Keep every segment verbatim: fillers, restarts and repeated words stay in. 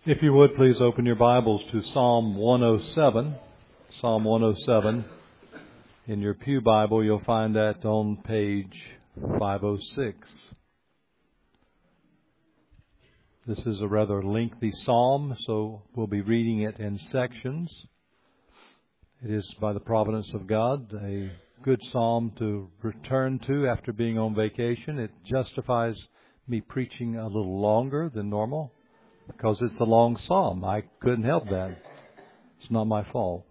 If you would, please open your Bibles to Psalm one oh seven. Psalm one oh seven. In your pew Bible, you'll find that on page five oh six. This is a rather lengthy psalm, so we'll be reading it in sections. It is, by the providence of God, a good psalm to return to after being on vacation. It justifies me preaching a little longer than normal, because it's a long psalm. I couldn't help that. It's not my fault.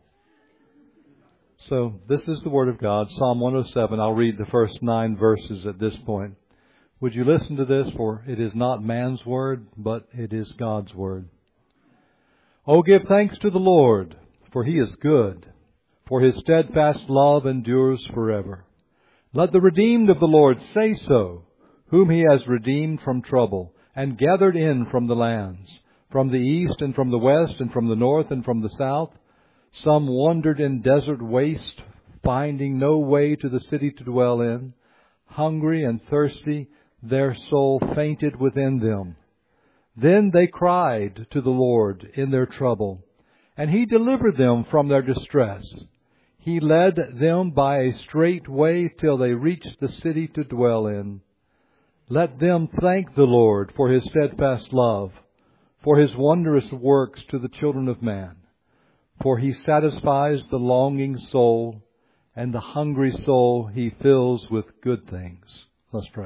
So this is the Word of God, Psalm one oh seven. I'll read the first nine verses at this point. Would you listen to this? For it is not man's word, but it is God's word. Oh, give thanks to the Lord, for He is good, for His steadfast love endures forever. Let the redeemed of the Lord say so, whom He has redeemed from trouble, and gathered in from the lands, from the east and from the west and from the north and from the south. Some wandered in desert waste, finding no way to the city to dwell in. Hungry and thirsty, their soul fainted within them. Then they cried to the Lord in their trouble, and He delivered them from their distress. He led them by a straight way till they reached the city to dwell in. Let them thank the Lord for His steadfast love, for His wondrous works to the children of man. For He satisfies the longing soul, and the hungry soul He fills with good things. Let's pray.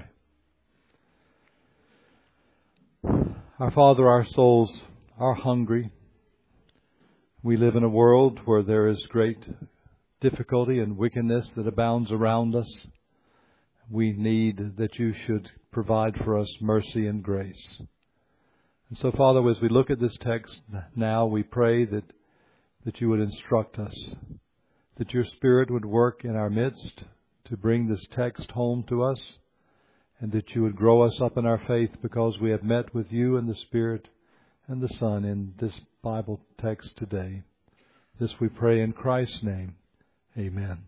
Our Father, our souls are hungry. We live in a world where there is great difficulty and wickedness that abounds around us. We need that You should provide for us mercy and grace. And so, Father, as we look at this text now, we pray that, that You would instruct us, that Your Spirit would work in our midst to bring this text home to us, and that You would grow us up in our faith because we have met with You and the Spirit and the Son in this Bible text today. This we pray in Christ's name. Amen.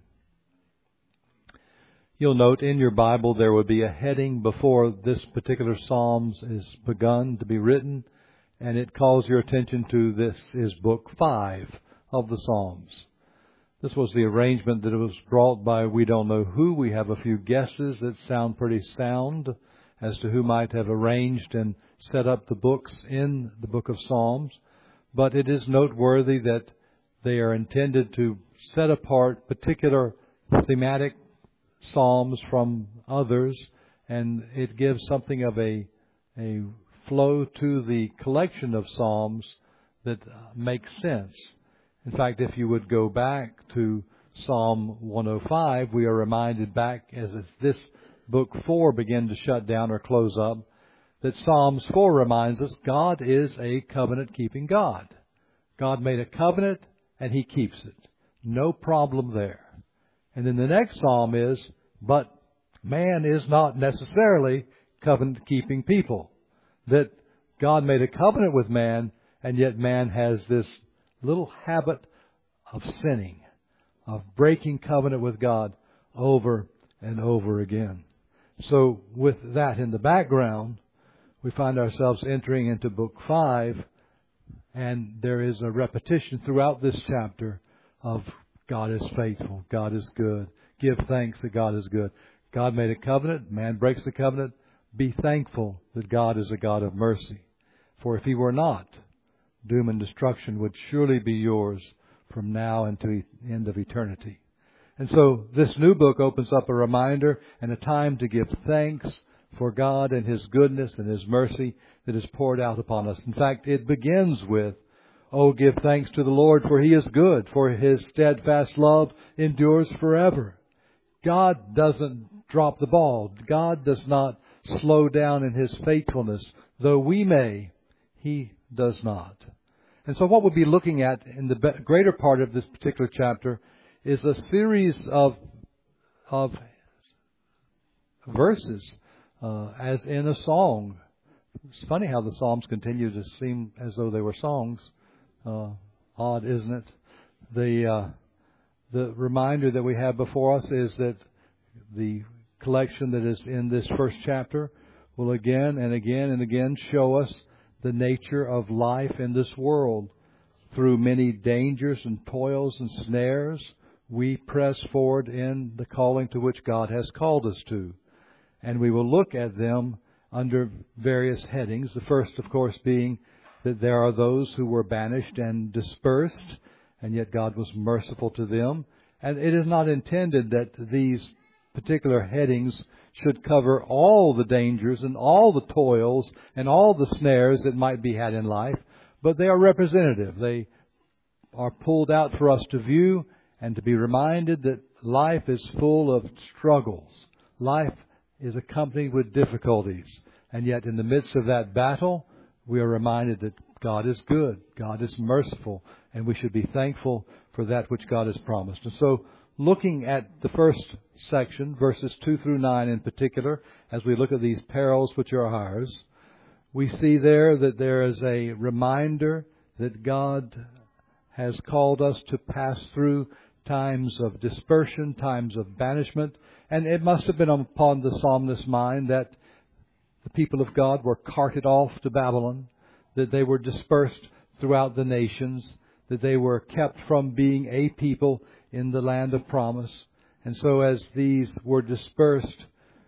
You'll note in your Bible there will be a heading before this particular Psalms is begun to be written, and it calls your attention to this is Book five of the Psalms. This was the arrangement that was brought by we don't know who. We have a few guesses that sound pretty sound as to who might have arranged and set up the books in the Book of Psalms. But it is noteworthy that they are intended to set apart particular thematic Psalms from others, and it gives something of a a flow to the collection of Psalms that makes sense. In fact, if you would go back to Psalm one oh five, we are reminded back as this book four began to shut down or close up, that Psalms four reminds us God is a covenant-keeping God. God made a covenant and He keeps it. No problem there. And then the next psalm is, but man is not necessarily covenant-keeping people. That God made a covenant with man, and yet man has this little habit of sinning, of breaking covenant with God over and over again. So with that in the background, we find ourselves entering into Book five, and there is a repetition throughout this chapter of God is faithful. God is good. Give thanks that God is good. God made a covenant. Man breaks the covenant. Be thankful that God is a God of mercy. For if He were not, doom and destruction would surely be yours from now until the end of eternity. And so this new book opens up a reminder and a time to give thanks for God and His goodness and His mercy that is poured out upon us. In fact, it begins with, oh, give thanks to the Lord, for He is good, for His steadfast love endures forever. God doesn't drop the ball. God does not slow down in His faithfulness. Though we may, He does not. And so what we'll be looking at in the greater part of this particular chapter is a series of, of verses, uh, as in a song. It's funny how the Psalms continue to seem as though they were songs. Uh, odd, isn't it? The uh, the reminder that we have before us is that the collection that is in this first chapter will again and again and again show us the nature of life in this world. Through many dangers and toils and snares, we press forward in the calling to which God has called us to. And we will look at them under various headings. The first, of course, being that there are those who were banished and dispersed, and yet God was merciful to them. And it is not intended that these particular headings should cover all the dangers and all the toils and all the snares that might be had in life, but they are representative. They are pulled out for us to view and to be reminded that life is full of struggles. Life is accompanied with difficulties. And yet in the midst of that battle, we are reminded that God is good, God is merciful, and we should be thankful for that which God has promised. And so, looking at the first section, verses two through nine in particular, as we look at these perils which are ours, we see there that there is a reminder that God has called us to pass through times of dispersion, times of banishment. And it must have been upon the psalmist's mind that the people of God were carted off to Babylon, that they were dispersed throughout the nations, that they were kept from being a people in the land of promise. And so as these were dispersed,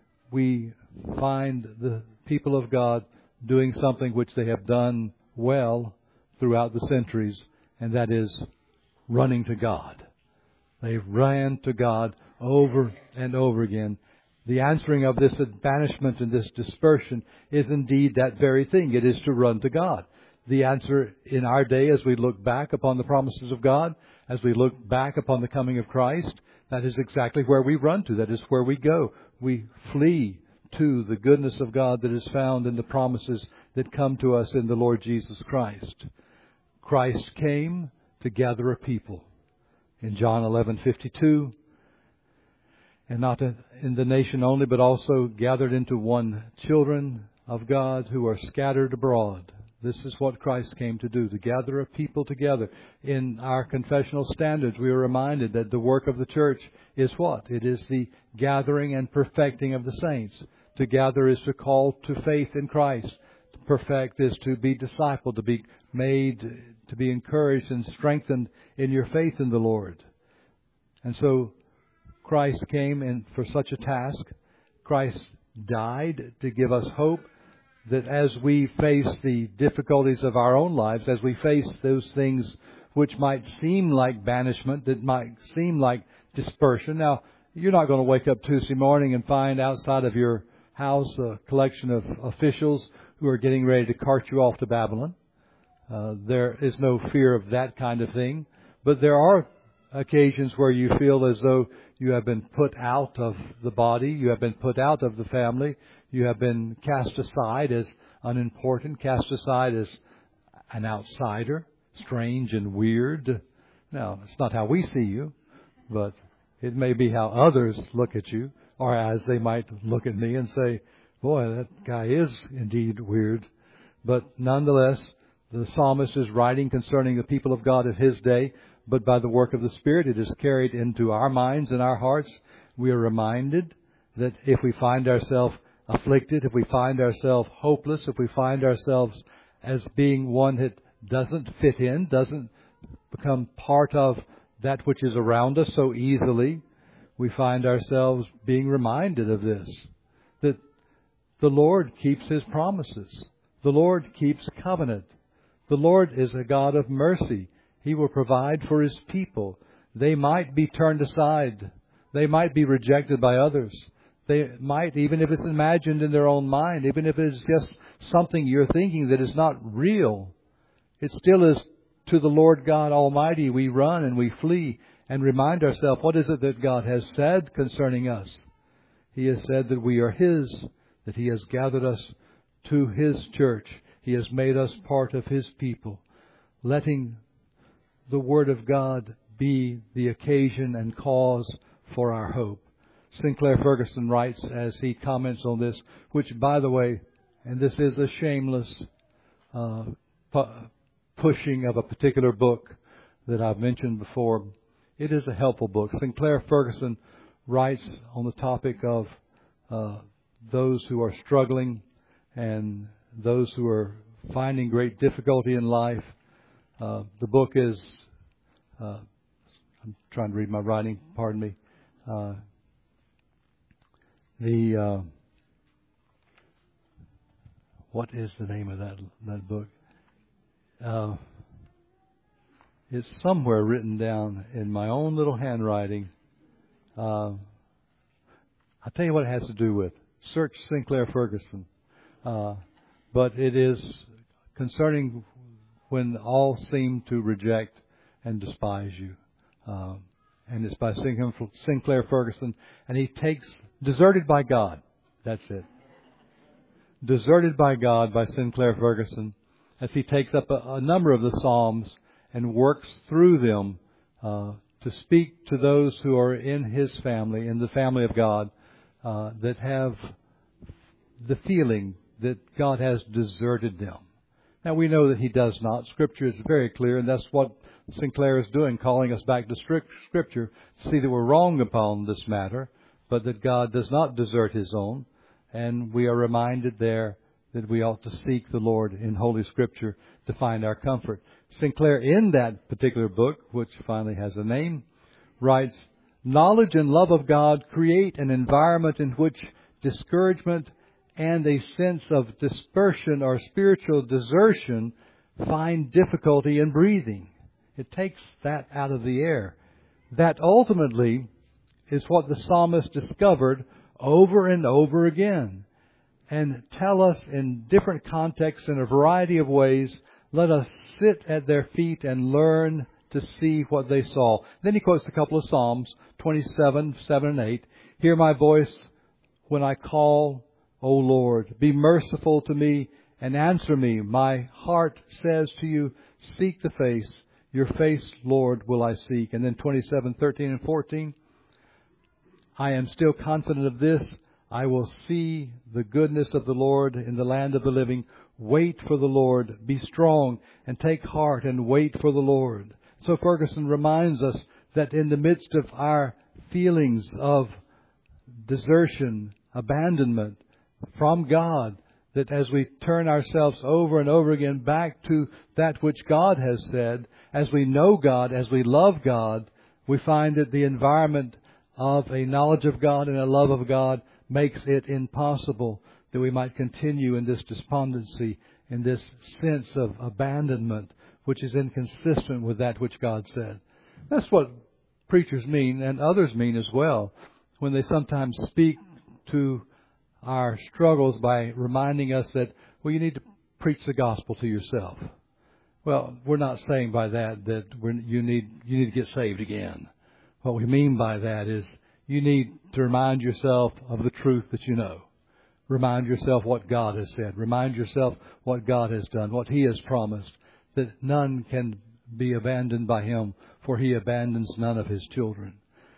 we find the people of God doing something which they have done well throughout the centuries, and that is running to God. They ran to God over and over again. The answering of this banishment and this dispersion is indeed that very thing. It is to run to God. The answer in our day, as we look back upon the promises of God, as we look back upon the coming of Christ, that is exactly where we run to. That is where we go. We flee to the goodness of God that is found in the promises that come to us in the Lord Jesus Christ. Christ came to gather a people. In John eleven fifty-two, and not in the nation only, but also gathered into one children of God who are scattered abroad. This is what Christ came to do, to gather a people together. In our confessional standards, we are reminded that the work of the church is what? It is the gathering and perfecting of the saints. To gather is to call to faith in Christ. To perfect is to be discipled, to be made, to be encouraged and strengthened in your faith in the Lord. And so Christ came in for such a task. Christ died to give us hope that as we face the difficulties of our own lives, as we face those things which might seem like banishment, that might seem like dispersion. Now, you're not going to wake up Tuesday morning and find outside of your house a collection of officials who are getting ready to cart you off to Babylon. Uh, there is no fear of that kind of thing. But there are occasions where you feel as though you have been put out of the body, you have been put out of the family, you have been cast aside as unimportant, cast aside as an outsider, strange and weird. Now, it's not how we see you, but it may be how others look at you, or as they might look at me and say, boy, that guy is indeed weird. But nonetheless, the psalmist is writing concerning the people of God of his day, but by the work of the Spirit, it is carried into our minds and our hearts. We are reminded that if we find ourselves afflicted, if we find ourselves hopeless, if we find ourselves as being one that doesn't fit in, doesn't become part of that which is around us so easily, we find ourselves being reminded of this, that the Lord keeps His promises. The Lord keeps covenant. The Lord is a God of mercy. He will provide for His people. They might be turned aside. They might be rejected by others. They might, even if it's imagined in their own mind, even if it's just something you're thinking that is not real, it still is to the Lord God Almighty we run and we flee and remind ourselves, what is it that God has said concerning us? He has said that we are His, that He has gathered us to His church. He has made us part of His people, letting the Word of God be the occasion and cause for our hope. Sinclair Ferguson writes, as he comments on this, which, by the way, and this is a shameless uh, pu- pushing of a particular book that I've mentioned before. It is a helpful book. Sinclair Ferguson writes on the topic of uh, those who are struggling and those who are finding great difficulty in life. Uh, the book is, uh, I'm trying to read my writing, pardon me. Uh, the, uh, what is the name of that, that book? Uh, it's somewhere written down in my own little handwriting. Uh, I'll tell you what it has to do with. Search Sinclair Ferguson. Uh, but it is concerning when all seem to reject and despise you. Uh, and it's by Sinclair Ferguson. And he takes Deserted by God. That's it. Deserted by God by Sinclair Ferguson. As he takes up a, a number of the Psalms and works through them uh, to speak to those who are in his family, in the family of God, uh, that have the feeling that God has deserted them. Now, we know that he does not. Scripture is very clear, and that's what Sinclair is doing, calling us back to Scripture to see that we're wrong upon this matter, but that God does not desert his own. And we are reminded there that we ought to seek the Lord in Holy Scripture to find our comfort. Sinclair, in that particular book, which finally has a name, writes, knowledge and love of God create an environment in which discouragement and a sense of dispersion or spiritual desertion find difficulty in breathing. It takes that out of the air. That ultimately is what the psalmist discovered over and over again. And tell us in different contexts, in a variety of ways, let us sit at their feet and learn to see what they saw. Then he quotes a couple of Psalms, twenty-seven, seven and eight. Hear my voice when I call, O Lord. Be merciful to me and answer me. My heart says to you, seek the face. Your face, Lord, will I seek. And then twenty-seven, thirteen and fourteen. I am still confident of this. I will see the goodness of the Lord in the land of the living. Wait for the Lord. Be strong and take heart and wait for the Lord. So Ferguson reminds us that in the midst of our feelings of desertion, abandonment from God, that as we turn ourselves over and over again back to that which God has said, as we know God, as we love God, we find that the environment of a knowledge of God and a love of God makes it impossible that we might continue in this despondency, in this sense of abandonment, which is inconsistent with that which God said. That's what preachers mean, and others mean as well, when they sometimes speak to our struggles by reminding us that, well, you need to preach the gospel to yourself. Well, we're not saying by that that we're, you need you need to get saved again. What we mean by that is you need to remind yourself of the truth that you know. Remind yourself what God has said. Remind yourself what God has done, what He has promised, that none can be abandoned by Him, for He abandons none of His children.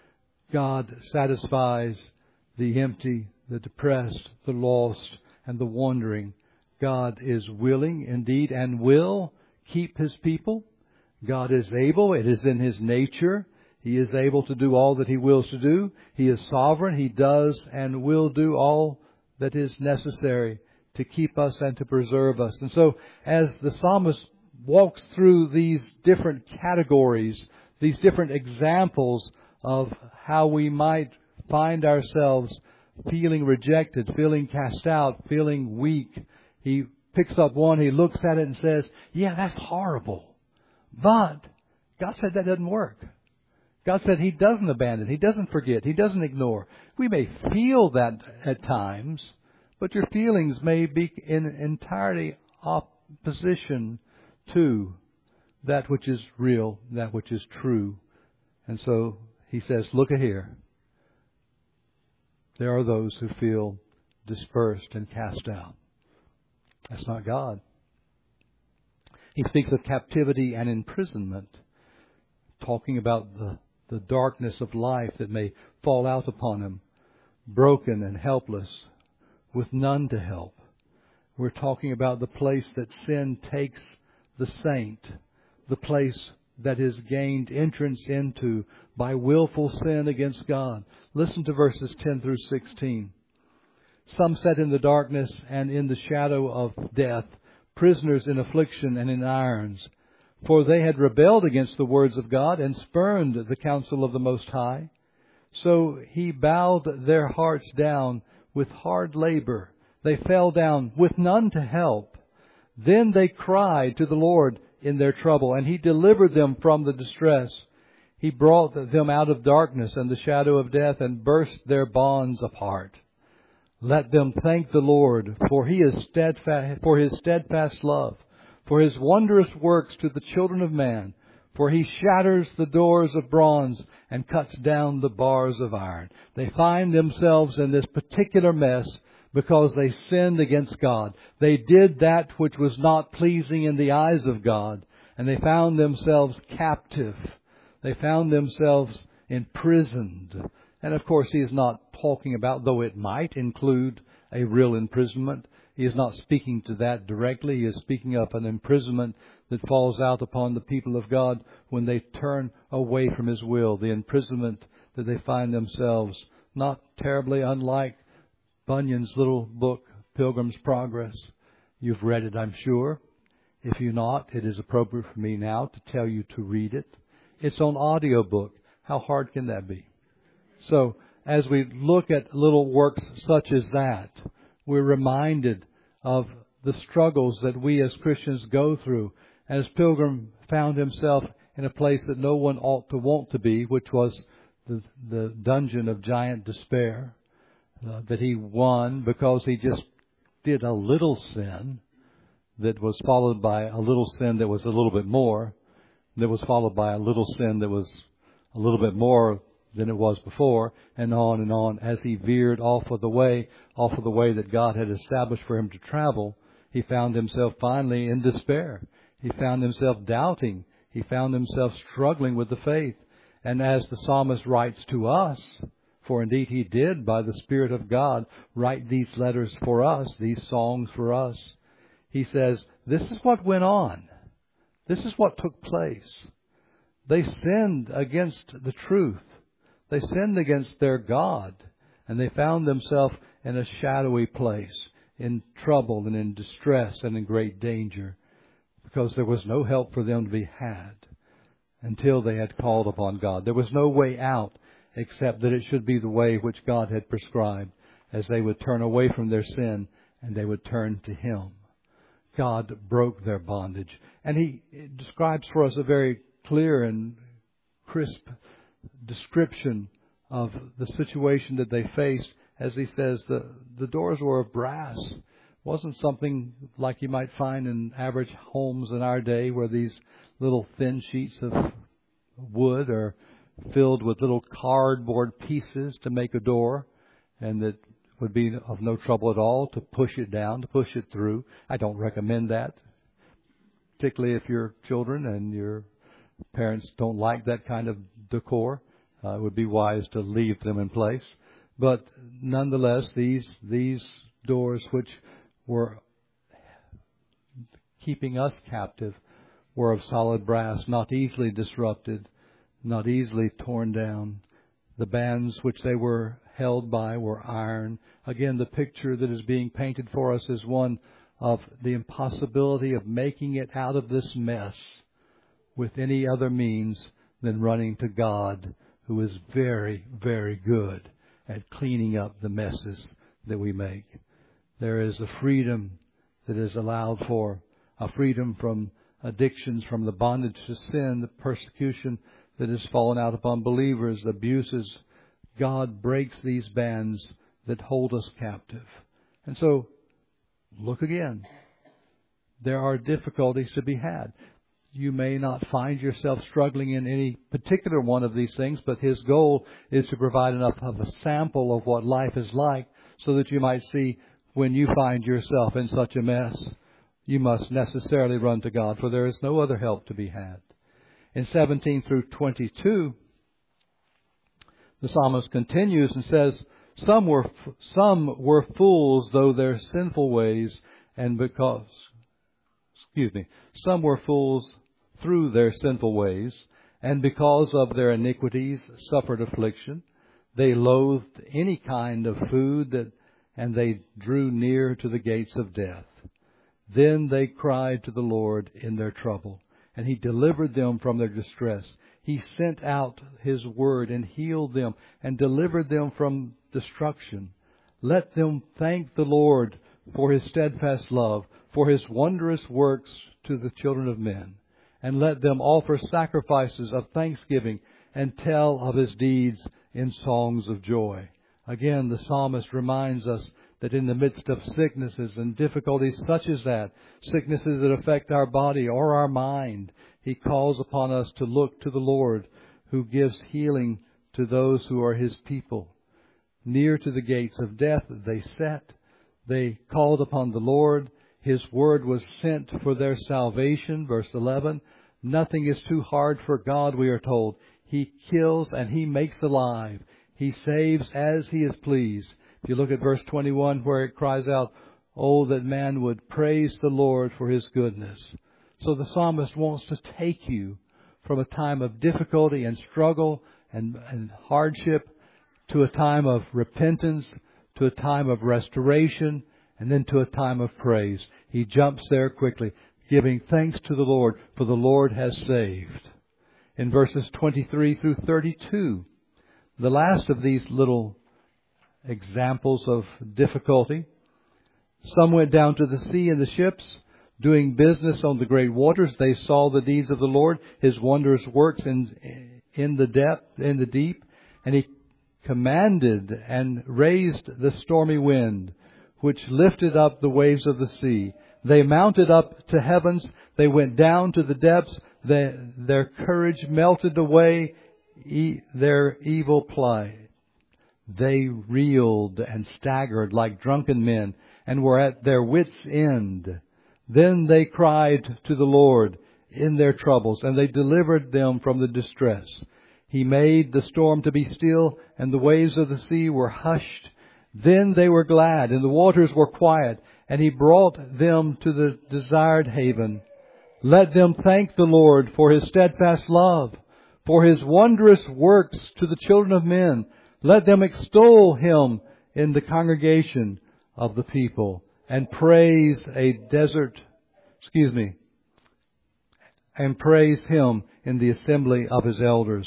God satisfies the empty, the depressed, the lost, and the wandering. God is willing, indeed, and will keep His people. God is able. It is in His nature. He is able to do all that He wills to do. He is sovereign. He does and will do all that is necessary to keep us and to preserve us. And so, as the psalmist walks through these different categories, these different examples of how we might find ourselves feeling rejected, feeling cast out, feeling weak, he picks up one, he looks at it and says, yeah, that's horrible. But God said that doesn't work. God said He doesn't abandon. He doesn't forget. He doesn't ignore. We may feel that at times, but your feelings may be in entirety opposition to that which is real, that which is true. And so He says, look here. There are those who feel dispersed and cast out. That's not God. He speaks of captivity and imprisonment, talking about the the darkness of life that may fall out upon him, broken and helpless, with none to help. We're talking about the place that sin takes the saint, the place that is gained entrance into by willful sin against God. Listen to verses ten through sixteen. Some sat in the darkness and in the shadow of death, prisoners in affliction and in irons. For they had rebelled against the words of God and spurned the counsel of the Most High. So He bowed their hearts down with hard labor. They fell down with none to help. Then they cried to the Lord in their trouble, and He delivered them from the distress. He brought them out of darkness and the shadow of death and burst their bonds apart. Let them thank the Lord for He is steadfast, for His steadfast love, for His wondrous works to the children of man. For He shatters the doors of bronze and cuts down the bars of iron. They find themselves in this particular mess because they sinned against God. They did that which was not pleasing in the eyes of God, and they found themselves captive. They found themselves imprisoned. And of course, He is not talking about, though it might include a real imprisonment, He is not speaking to that directly. He is speaking of an imprisonment that falls out upon the people of God when they turn away from His will. The imprisonment that they find themselves, not terribly unlike Bunyan's little book, Pilgrim's Progress. You've read it, I'm sure. If you're not, it is appropriate for me now to tell you to read it. It's on audiobook. How hard can that be? So, as we look at little works such as that, we're reminded of the struggles that we as Christians go through. As Pilgrim found himself in a place that no one ought to want to be, which was the, the dungeon of giant despair, uh, that he won because he just did a little sin that was followed by a little sin that was a little bit more, that was followed by a little sin that was a little bit more than it was before, and on and on. As he veered off of the way, off of the way that God had established for him to travel, he found himself finally in despair. He found himself doubting. He found himself struggling with the faith. And as the psalmist writes to us, for indeed he did by the Spirit of God write these letters for us, these songs for us, he says, this is what went on. This is what took place. They sinned against the truth. They sinned against their God, and they found themselves in a shadowy place, in trouble and in distress and in great danger, because there was no help for them to be had until they had called upon God. There was no way out except that it should be the way which God had prescribed, as they would turn away from their sin and they would turn to Him. God broke their bondage. And He describes for us a very clear and crisp description of the situation that they faced. As he says, the, the doors were of brass. It wasn't something like you might find in average homes in our day, where these little thin sheets of wood are filled with little cardboard pieces to make a door, and that would be of no trouble at all to push it down, to push it through. I don't recommend that, particularly if you're children and your parents don't like that kind of decor. Uh, it would be wise to leave them in place. But nonetheless, these these doors, which were keeping us captive, were of solid brass, not easily disrupted, not easily torn down. The bands which they were held by were iron. Again, the picture that is being painted for us is one of the impossibility of making it out of this mess with any other means than running to God, who is very, very good at cleaning up the messes that we make. There is a freedom that is allowed for, a freedom from addictions, from the bondage to sin, the persecution that has fallen out upon believers, abuses. God breaks these bands that hold us captive. And so, look again. There are difficulties to be had. You may not find yourself struggling in any particular one of these things, but His goal is to provide enough of a sample of what life is like so that you might see, when you find yourself in such a mess, you must necessarily run to God, for there is no other help to be had. In seventeen through twenty-two, the psalmist continues and says, Some were some were fools, though their sinful ways, and because, excuse me, some were fools through their sinful ways, and because of their iniquities suffered affliction. They loathed any kind of food, that, and they drew near to the gates of death. Then they cried to the Lord in their trouble, and He delivered them from their distress. He sent out His word and healed them and delivered them from destruction. Let them thank the Lord for His steadfast love, for His wondrous works to the children of men. And let them offer sacrifices of thanksgiving and tell of His deeds in songs of joy. Again, the psalmist reminds us that in the midst of sicknesses and difficulties such as that, sicknesses that affect our body or our mind, He calls upon us to look to the Lord, who gives healing to those who are His people. Near to the gates of death they sat. They called upon the Lord. His word was sent for their salvation. Verse eleven, nothing is too hard for God, we are told. He kills and He makes alive. He saves as He is pleased. If you look at verse twenty-one, where it cries out, "Oh, that man would praise the Lord for His goodness." So the psalmist wants to take you from a time of difficulty and struggle and, and hardship to a time of repentance, to a time of restoration, and then to a time of praise. He jumps there quickly, giving thanks to the Lord, for the Lord has saved. In verses twenty-three through thirty-two, the last of these little examples of difficulty. Some went down to the sea in the ships, doing business on the great waters. They saw the deeds of the Lord, His wondrous works in, in the depth, in the deep. And He commanded and raised the stormy wind, which lifted up the waves of the sea. They mounted up to heavens. They went down to the depths. They, their courage melted away, e- their evil plight. They reeled and staggered like drunken men and were at their wits' end. Then they cried to the Lord in their troubles, and they delivered them from the distress. He made the storm to be still, and the waves of the sea were hushed. Then they were glad, and the waters were quiet, and He brought them to the desired haven. Let them thank the Lord for His steadfast love, for His wondrous works to the children of men. Let them extol Him in the congregation of the people and praise a desert, excuse me, and praise Him in the assembly of His elders.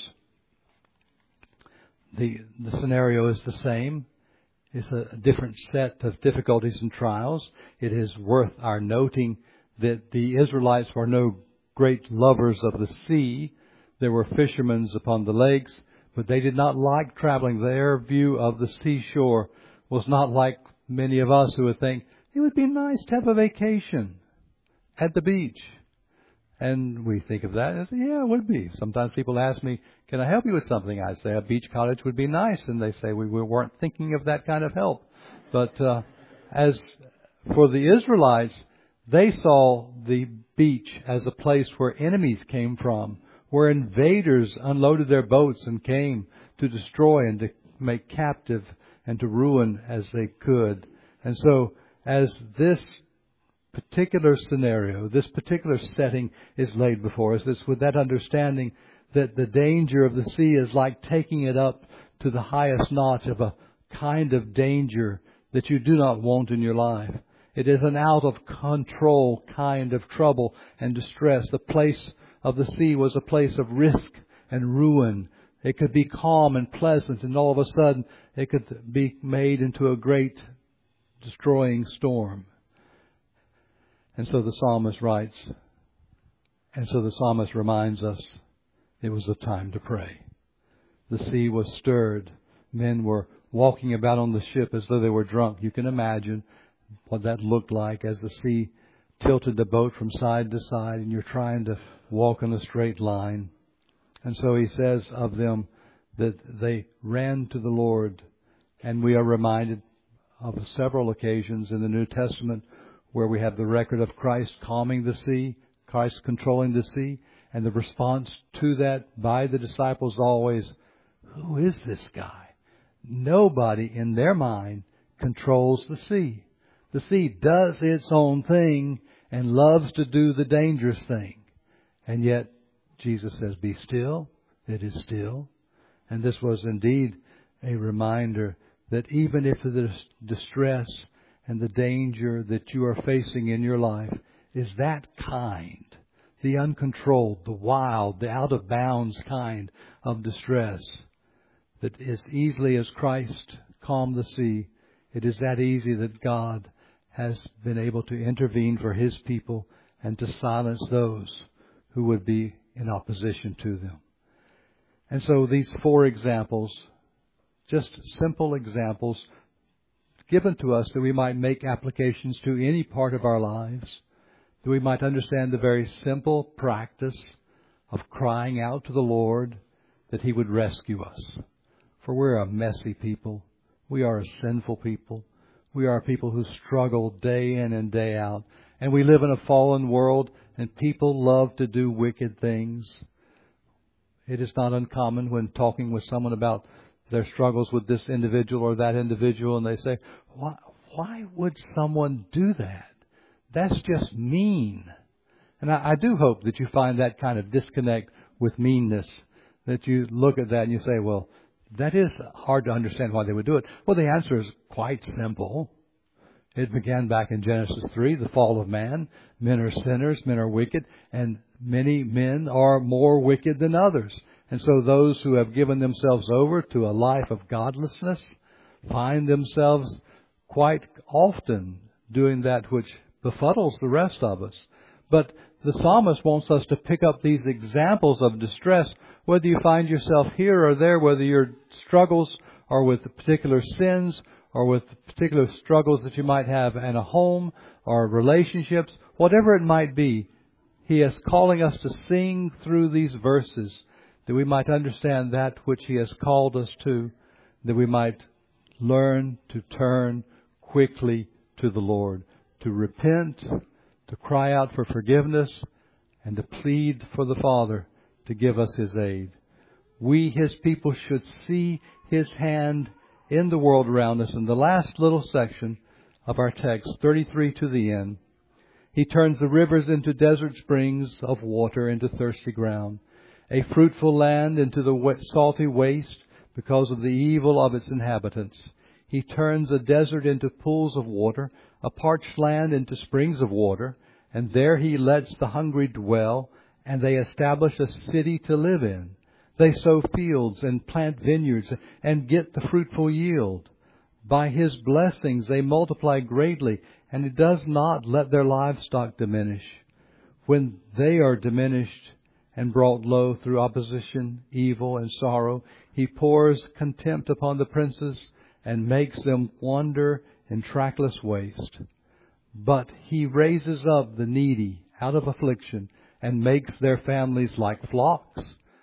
The, the scenario is the same. It's a different set of difficulties and trials. It is worth our noting that the Israelites were no great lovers of the sea. There were fishermen upon the lakes, but they did not like traveling. Their view of the seashore was not like many of us who would think, it would be nice to have a vacation at the beach. And we think of that as, yeah, it would be. Sometimes people ask me, can I help you with something? I say a beach cottage would be nice. And they say we weren't thinking of that kind of help. But uh, as for the Israelites, they saw the beach as a place where enemies came from, where invaders unloaded their boats and came to destroy and to make captive and to ruin as they could. And so as this particular scenario, this particular setting is laid before us, it's with that understanding that the danger of the sea is like taking it up to the highest notch of a kind of danger that you do not want in your life. It is an out of control kind of trouble and distress. The place of the sea was a place of risk and ruin. It could be calm and pleasant, and all of a sudden it could be made into a great destroying storm. And so the psalmist writes, and so the psalmist reminds us, it was a time to pray. The sea was stirred. Men were walking about on the ship as though they were drunk. You can imagine what that looked like as the sea tilted the boat from side to side and you're trying to walk in a straight line. And so he says of them that they ran to the Lord. And we are reminded of several occasions in the New Testament where we have the record of Christ calming the sea, Christ controlling the sea, and the response to that by the disciples always, who is this guy? Nobody in their mind controls the sea. The sea does its own thing and loves to do the dangerous thing. And yet Jesus says, be still. It is still. And this was indeed a reminder that even if the distress and the danger that you are facing in your life is that kind, the uncontrolled, the wild, the out of bounds kind of distress, that as easily as Christ calmed the sea, it is that easy that God has been able to intervene for His people and to silence those who would be in opposition to them. And so these four examples, just simple examples, given to us that we might make applications to any part of our lives, that we might understand the very simple practice of crying out to the Lord that He would rescue us. For we're a messy people. We are a sinful people. We are people who struggle day in and day out. And we live in a fallen world, and people love to do wicked things. It is not uncommon when talking with someone about their struggles with this individual or that individual, and they say, why, why would someone do that? That's just mean. And I, I do hope that you find that kind of disconnect with meanness, that you look at that and you say, well, that is hard to understand why they would do it. Well, the answer is quite simple. It began back in Genesis three, the fall of man. Men are sinners, men are wicked, and many men are more wicked than others. And so those who have given themselves over to a life of godlessness find themselves quite often doing that which befuddles the rest of us. But the psalmist wants us to pick up these examples of distress, whether you find yourself here or there, whether your struggles are with particular sins or with particular struggles that you might have in a home or relationships, whatever it might be. He is calling us to sing through these verses that we might understand that which He has called us to, that we might learn to turn quickly to the Lord, to repent, to cry out for forgiveness, and to plead for the Father to give us His aid. We, His people, should see His hand in the world around us. In the last little section of our text, thirty-three to the end, He turns the rivers into desert springs of water, into thirsty ground, a fruitful land into the salty waste because of the evil of its inhabitants. He turns a desert into pools of water, a parched land into springs of water, and there He lets the hungry dwell, and they establish a city to live in. They sow fields and plant vineyards and get the fruitful yield. By His blessings they multiply greatly, and He does not let their livestock diminish. When they are diminished and brought low through opposition, evil, and sorrow, He pours contempt upon the princes and makes them wander in trackless waste. But He raises up the needy out of affliction and makes their families like flocks.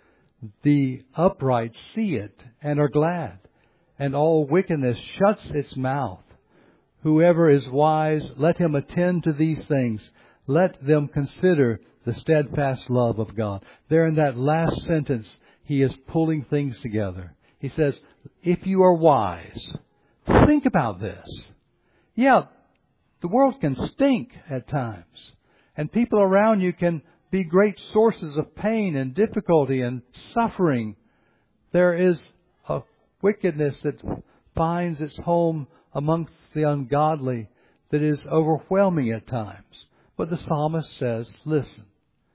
The upright see it and are glad, and all wickedness shuts its mouth. Whoever is wise, let him attend to these things. Let them consider the steadfast love of God. There in that last sentence, He is pulling things together. He says, if you are wise, think about this. Yeah, the world can stink at times, and people around you can be great sources of pain and difficulty and suffering. There is a wickedness that finds its home amongst the ungodly that is overwhelming at times. But the psalmist says, listen,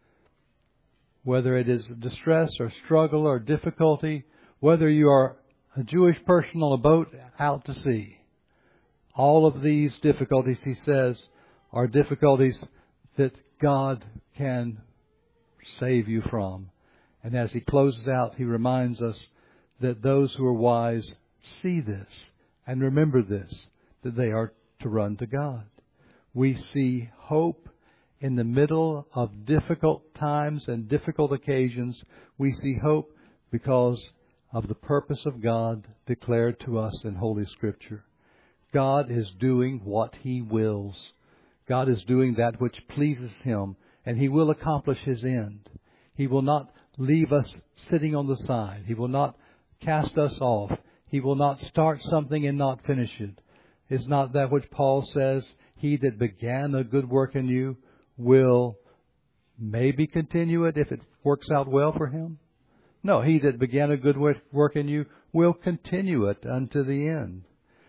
whether it is distress or struggle or difficulty, whether you are a Jewish person on a boat out to sea, all of these difficulties, he says, are difficulties that God can save you from. And as he closes out, he reminds us that those who are wise see this and remember this, that they are to run to God. We see hope in the middle of difficult times and difficult occasions. We see hope because of the purpose of God declared to us in Holy Scripture. God is doing what He wills. God is doing that which pleases Him, and He will accomplish His end. He will not leave us sitting on the side. He will not cast us off. He will not start something and not finish it. Is not that which Paul says, He that began a good work in you will maybe continue it if it works out well for Him? No, He that began a good work in you will continue it unto the end.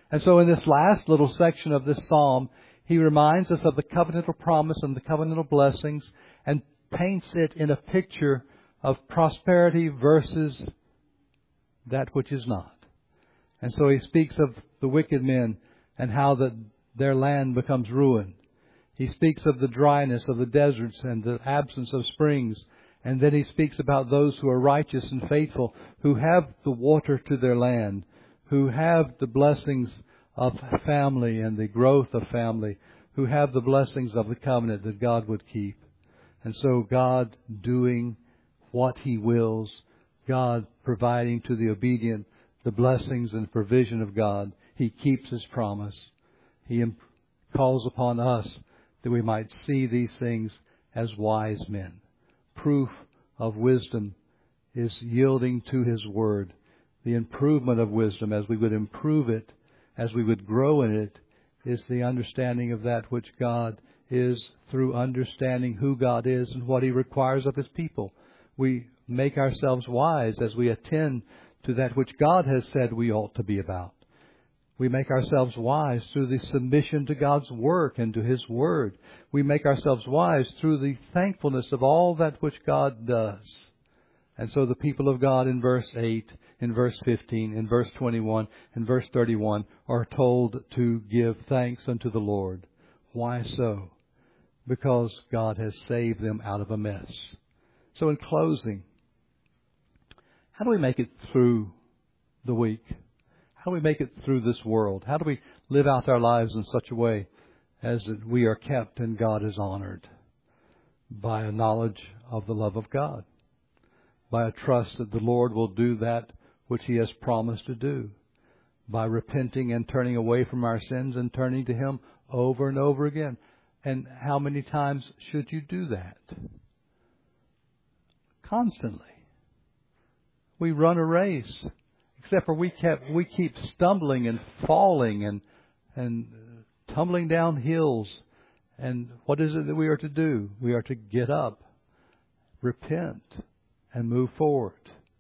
And so in this last little section of this psalm, he reminds us of the covenantal promise and the covenantal blessings and paints it in a picture of prosperity versus that which is not. And so he speaks of the wicked men and how that their land becomes ruined. He speaks of the dryness of the deserts and the absence of springs. And then he speaks about those who are righteous and faithful, who have the water to their land, who have the blessings of family and the growth of family, who have the blessings of the covenant that God would keep. And so God doing what He wills, God providing to the obedient the blessings and provision of God. He keeps His promise. He calls upon us that we might see these things as wise men. Proof of wisdom is yielding to His Word. The improvement of wisdom, as we would improve it, as we would grow in it, is the understanding of that which God is through understanding who God is and what He requires of His people. We make ourselves wise as we attend to that which God has said we ought to be about. We make ourselves wise through the submission to God's work and to His Word. We make ourselves wise through the thankfulness of all that which God does. And so the people of God in verse eight, in verse fifteen, in verse twenty-one, in verse thirty-one are told to give thanks unto the Lord. Why so? Because God has saved them out of a mess. So in closing, how do we make it through the week? How do we make it through this world? How do we live out our lives in such a way as that we are kept and God is honored? By a knowledge of the love of God. By a trust that the Lord will do that which He has promised to do. By repenting and turning away from our sins and turning to Him over and over again. And how many times should you do that? Constantly. We run a race. Except for we kept we keep stumbling and falling and and tumbling down hills. And what is it that we are to do? We are to get up, repent, and move forward.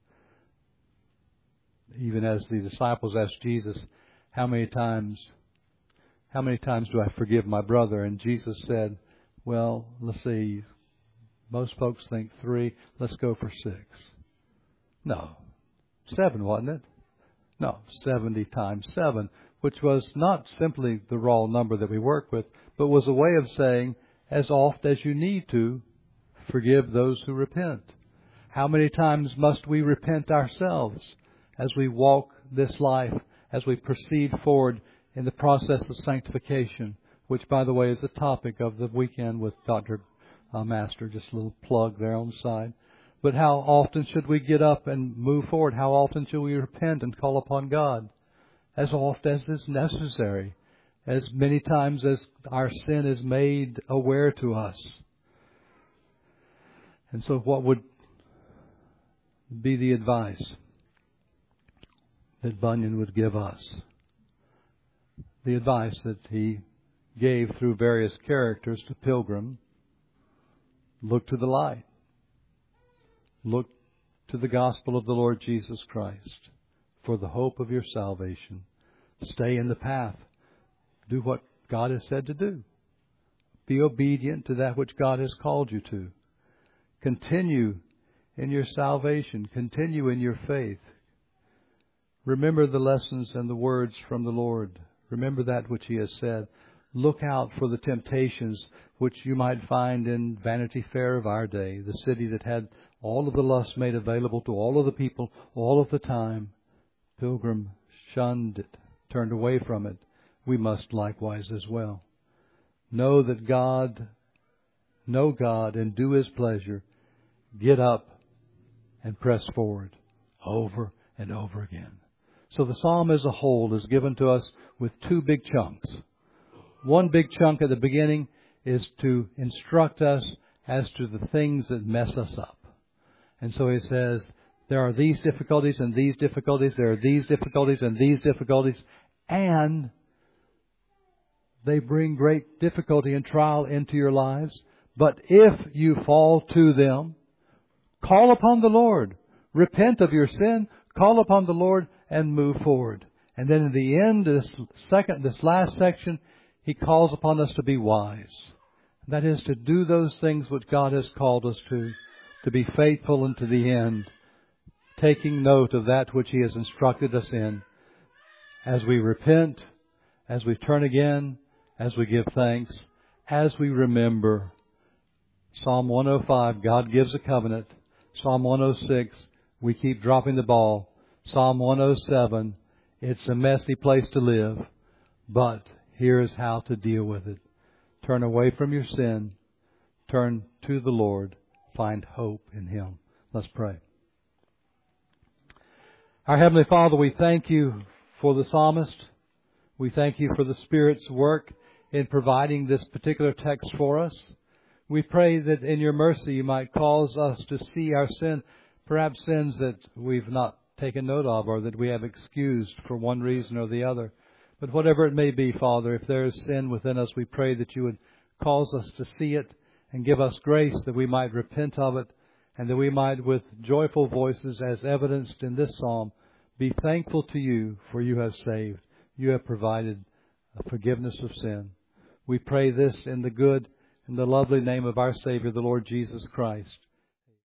Even as the disciples asked Jesus, how many times how many times do I forgive my brother? And Jesus said, well, let's see, most folks think three, let's go for six. No. Seven, wasn't it? No, seventy times seven, which was not simply the raw number that we work with, but was a way of saying, as oft as you need to, forgive those who repent. How many times must we repent ourselves as we walk this life, as we proceed forward in the process of sanctification, which, by the way, is the topic of the weekend with Doctor Master. Just a little plug there on the side. But how often should we get up and move forward? How often should we repent and call upon God? As oft as is necessary. As many times as our sin is made aware to us. And so what would be the advice that Bunyan would give us? The advice that he gave through various characters to Pilgrim. Look to the light. Look to the gospel of the Lord Jesus Christ for the hope of your salvation. Stay in the path. Do what God has said to do. Be obedient to that which God has called you to. Continue in your salvation. Continue in your faith. Remember the lessons and the words from the Lord. Remember that which He has said. Look out for the temptations which you might find in Vanity Fair of our day, the city that had all of the lust made available to all of the people all of the time. Pilgrim shunned it, turned away from it. We must likewise as well. Know that God, know God and do His pleasure. Get up and press forward over and over again. So the psalm as a whole is given to us with two big chunks. One big chunk at the beginning is to instruct us as to the things that mess us up. And so he says, there are these difficulties and these difficulties, there are these difficulties and these difficulties, and they bring great difficulty and trial into your lives. But if you fall to them, call upon the Lord. Repent of your sin, call upon the Lord, and move forward. And then in the end, this second, this last section, He calls upon us to be wise. That is, to do those things which God has called us to, to be faithful unto the end, taking note of that which He has instructed us in. As we repent, as we turn again, as we give thanks, as we remember. Psalm one oh five, God gives a covenant. Psalm one oh six, we keep dropping the ball. Psalm one oh seven, it's a messy place to live, but here's how to deal with it. Turn away from your sin. Turn to the Lord. Find hope in Him. Let's pray. Our Heavenly Father, we thank You for the psalmist. We thank You for the Spirit's work in providing this particular text for us. We pray that in Your mercy You might cause us to see our sin, perhaps sins that we've not taken note of or that we have excused for one reason or the other. But whatever it may be, Father, if there is sin within us, we pray that You would cause us to see it and give us grace that we might repent of it, and that we might, with joyful voices, as evidenced in this psalm, be thankful to You, for You have saved. You have provided a forgiveness of sin. We pray this in the good and the lovely name of our Savior, the Lord Jesus Christ.